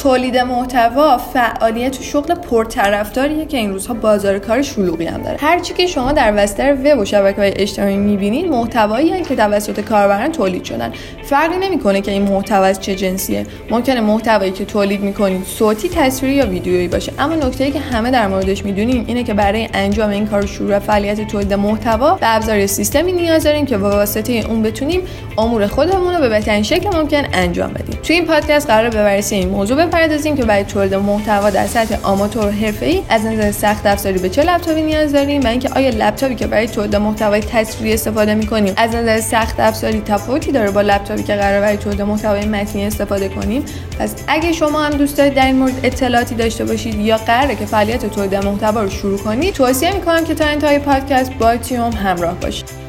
تولید محتوا فعالیت و شغل پرطرفداریه که این روزها بازار کار شلوغی هم داره. هرچی که شما در بستر وب و شبکه‌های اجتماعی می‌بینید محتوایی که توسط کاربران تولید شدن. فرقی نمی‌کنه که این محتوا از چه جنسیه. ممکنه محتوایی که تولید می‌کنید صوتی، تصویری یا ویدیویی باشه، اما نکته‌ای که همه در موردش می‌دونیم اینه که برای انجام این کار شروع فعالیت تولید محتوا به ابزار سیستمی نیاز داریم که با واسطه اون بتونیم امور خودمون رو به بهترین شکل ممکن انجام بدیم. توی این پادکست قراره به بررسی این موضوع بپردازیم که برای تولید محتوا در سطح آماتور و حرفه‌ای از نظر سخت افزاری به چه لپتاپی نیاز داریم و اینکه آیا لپتاپی که برای تولید محتوای تصویری استفاده می‌کنیم از نظر سخت افزاری تفاوتی داره با لپتاپی که قراره برای تولید محتوای متنی استفاده کنیم. پس اگه شما هم دوست دارید در این مورد اطلاعاتی داشته باشید یا قراره که فعالیت تولید محتوا رو شروع کنید، توصیه می‌کنم که تا انتهای پادکست با تیم همراه باشید.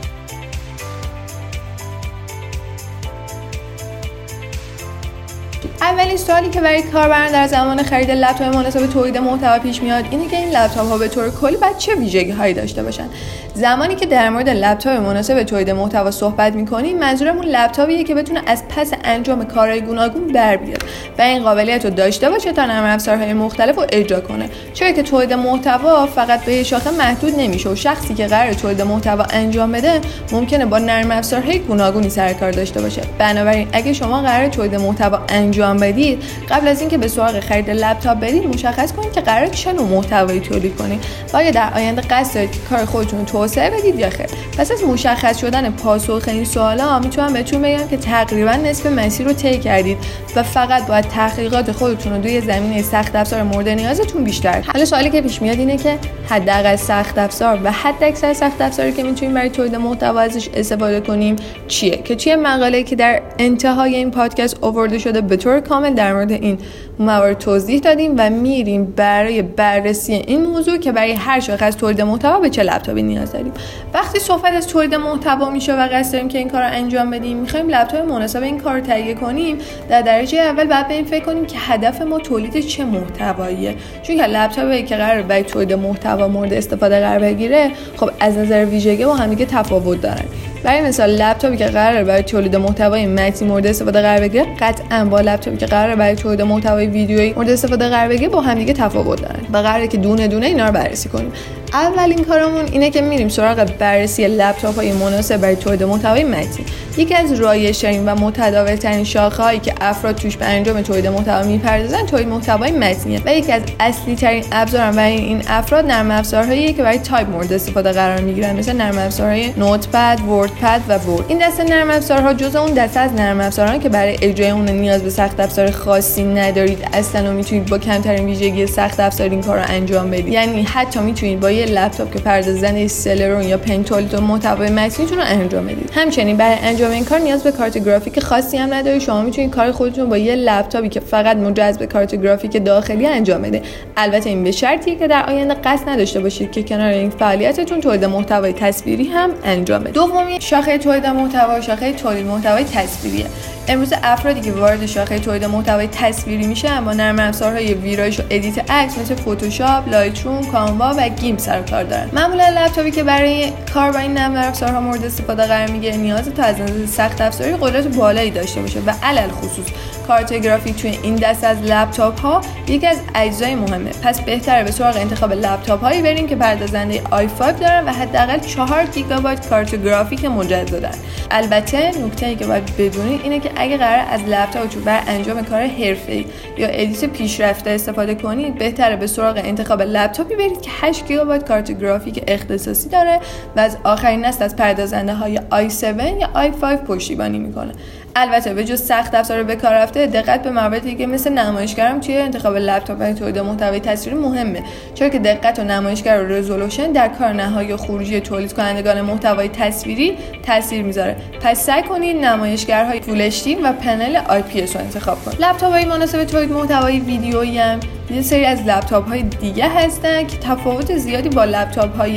اولین سوالی که برای کاربران در زمان خرید لپتاپ مناسب تولید محتوا پیش میاد اینه که این لپتاپ‌ها به طور کلی باید چه ویژگی‌هایی داشته باشن. زمانی که در مورد لپتاپ مناسب تولید محتوا صحبت می‌کنیم، منظورمون لپتاپیه که بتونه از پس انجام کارهای گوناگون بر بیاد و این قابلیت رو داشته باشه تا نرم افزارهای مختلف رو اجرا کنه. چون که تولید محتوا فقط به شاخه محدود نمیشه و شخصی که قراره تولید محتوا انجام بده ممکنه با نرم افزارهای گوناگونی سر کار داشته باشه. بنابراین اگه شما قراره تولید محتوا انجام بدید، قبل از اینکه به سراغ خرید لپتاپ برید مشخص کنید که قراره چه نوع محتوایی تولید کنید و آیا در آینده قصد دارید کار خودتون رو توسعه بدید یا خیر. پس از مشخص شدن پاسخ این سوالا میتونم بهتون بگم که تقریبا نصف مسیر رو طی کردید و فقط باید تحقیقات خودتون رو روی زمینه سخت افزار مورد نیازتون بیشتر. حالا سوالی که پیش میاد اینه که حداقل سخت افزار و حداکثر سخت افزاری که میتونیم برای تولید محتوا ازش استفاده کنیم چیه؟ که توی مقاله‌ای که در انتهای این پادکست آورده شده به طور کامل در مورد این موارد توضیح دادیم و میریم برای بررسی این موضوع که برای هر شاخص تولید محتوا به چه لپتاپی نیاز داریم. وقتی صحبت از تولید محتوا میشه و قصد داریم که این کارو انجام بدیم، میخوایم لپتاپ مناسب این کارو تهیه کنیم، در درجه اول باید به این فکر کنیم که هدف ما تولید چه محتواییه. چون که لپتاپی که قراره برای تولید محتوا مورد استفاده قرار بگیره، خب از نظر ویژگی با هم دیگه تفاوت دارن. برای مثال لپتاپی که قراره برای تولید محتوای متنی مورد استفاده قرار بگیره قطعاً با لپتاپی که قراره برای تولید محتوای ویدیویی مورد استفاده قرار بگیره با هم دیگه تفاوت دارن و قراره که دونه دونه اینا رو بررسی کنیم. اولین کارمون اینه که میریم سراغ بررسی لپتاپ‌های مناسب برای تولید محتوای متنی. یکی از رایج‌ترین و متداول‌ترین شاخه‌هایی که افراد توش به انجام تولید محتوا می‌پردازن تولید محتوای متنیه و یکی از اصلی‌ترین ابزارها برای این افراد نرم افزارهایی که برای تایپ مورد استفاده قرار می‌گیرن، مثل نرم افزارهای نوتپد، وردپد و ورد. این دسته نرم افزارها جزء اون دسته از نرم افزارهایی که برای اجرای اون نیاز به سخت افزار خاصی ندارید، اصلاً میتونید با کمترین ویژگی سخت افزار این کارو انجام بدید. یعنی حتی میتونید با یه لپتاپ که پردازنده سلرون یا پن تولید محتوای متنیتون رو انجام بدید. همچنین برای انجام این کار نیاز به کارت گرافیک خاصی هم ندارید. شما میتونید کار خودتون با یه لپتاپی که فقط مجهز به کارت گرافیک داخلی انجام بده. البته این به شرطی که در آینده قصد نداشته باشید که کنار این فعالیتتون تولید محتوای تصویری هم انجام بدید. دومین شاخه تولید محتوا شاخه تولید محتوای تصویریه. امروز افرادی که وارد شاخه تولید محتوای تصویری میشن با نرم افزارهای ویرایش و ادیت عکس مثل فتوشاپ، لایتروم، کانوا و گیمپ سر و کار دارن. معمولا لپتاپی که برای کار با این نرم افزارها مورد استفاده قرار میگیره نیاز تا از نظر سخت افزاری قدرت بالایی داشته باشه و علل خصوص کارت گرافیک توی این دسته از لپتاپ ها یکی از اجزای مهمه. پس بهتره به سراغ انتخاب لپتاپ هایی بریم که پردازنده i5 دارن و حداقل 4 گیگابایت کارت گرافیک مجهز دارن. البته نکته‌ای که باید بدونید اینه که اگه قرار از لپتاپتون برای انجام کار حرفه‌ای یا ادیت پیشرفته استفاده کنید، بهتره به سراغ انتخاب لپتاپی برید که 8 گیگابایت کارت گرافیک اختصاصی داره و از آخرین نسل از پردازنده های i7 یا i5 پشتیبانی میکنه. البته به جز سخت افزار به کار رفته، دقت به مواردی دیگه مثل نمایشگرم توی انتخاب لپتاپ برای تولید محتوای تصویری مهمه، چون که دقت و نمایشگر و رزولوشن در کار نهایی و خروجی تولید کنندگان محتوای تصویری تاثیر میذاره. پس سعی کنید نمایشگرهای فول اچ دی و پنل آی پی اس رو انتخاب کنید. لپتاپ‌های مناسب تولید محتوای ویدیویی هم یه سری از لپتاپ‌های دیگه هستن که تفاوت زیادی با لپتاپ‌های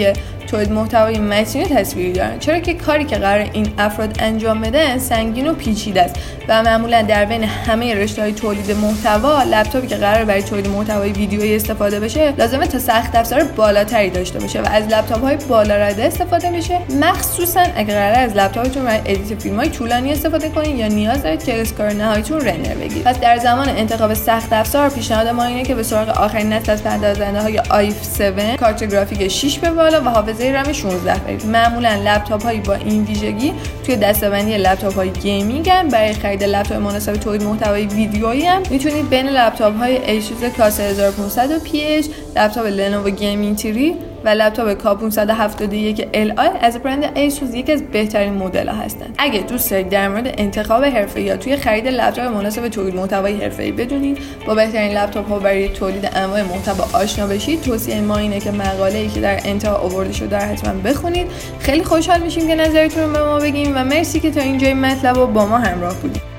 تولید محتوای متنی و تصویری دارن، چرا که کاری که قرار این افراد انجام بدن سنگین و پیچیده است و معمولا در بین همه رشته‌های تولید محتوا لپتاپی که قرار برای تولید محتوای ویدیویی استفاده بشه لازمه تا سخت افزار بالاتری داشته باشه و از لپتاپ‌های بالارده استفاده بشه، مخصوصا اگر قرار از لپتاپتون برای ادیت فیلم‌های طولانی استفاده کنین یا نیاز دارید که اسکور نهاییتون رندر بگیرید. پس در زمان انتخاب سخت افزار پیشنهاد ما اینه که به سراغ آخرین نسل از پردازنده‌های i7 کارت گرافیک 6 به بالا و حافظه رم 16 برید. معمولا لپتاپ‌هایی با این ویژگی توی دسته‌بندی لپتاپ‌های گیمینگن. برای خرید لپتاپ مناسب تولید محتوای ویدیویی هم میتونید بین لپتاپ‌های Asus K3500 و PH، لپتاپ لنوو گیمینگ تری و لپتاپ K571Li از برند ایسوس یکی از بهترین مدل‌ها هستند. اگه دوست دارید در مورد انتخاب حرفه‌ای یا توی خرید لپتاپ مناسب تولید محتوای حرفه‌ای بدونید، با بهترین لپتاپ‌ها برای تولید انواع محتوا آشنا بشید، توصیه ما اینه که مقاله‌ای که در انتها آورده شده رو حتما بخونید. خیلی خوشحال میشیم که نظرتون رو به ما بگین و مرسی که تا اینجای مطلب رو با ما همراه بودید.